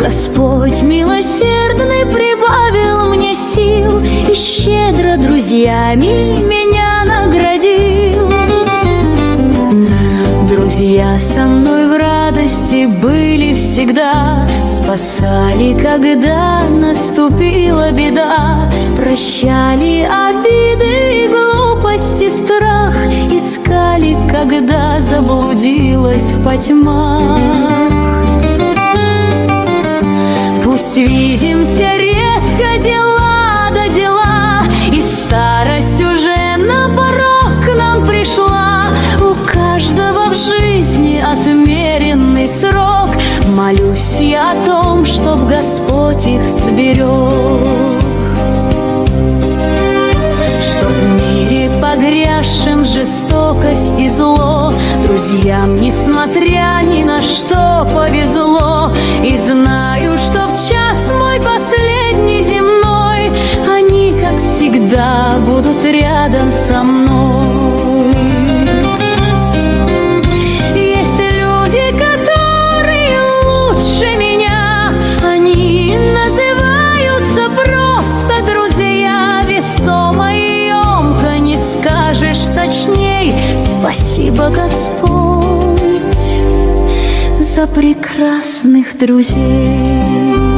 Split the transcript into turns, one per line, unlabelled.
Господь милосердный прибавил мне сил и щедро друзьями меня наградил. Друзья со мной в радости были всегда, спасали, когда наступила беда, прощали обиды и глупости, страх, искали, когда заблудилась в потьмах. Пусть видимся редко дела да дела, и старость уже на порог к нам пришла. У каждого в жизни отмеренный срок, молюсь я о том, чтоб Господь их сберег. Чтоб в мире погрязшим в жестокость и зло друзьям, несмотря ни на что, повезло. И знаю, что в час мой последний земной они, как всегда, будут рядом со мной. Есть люди, которые лучше меня, они называются просто друзья. Весомо и емко не скажешь точней. Спасибо, Господь, за прекрасных друзей.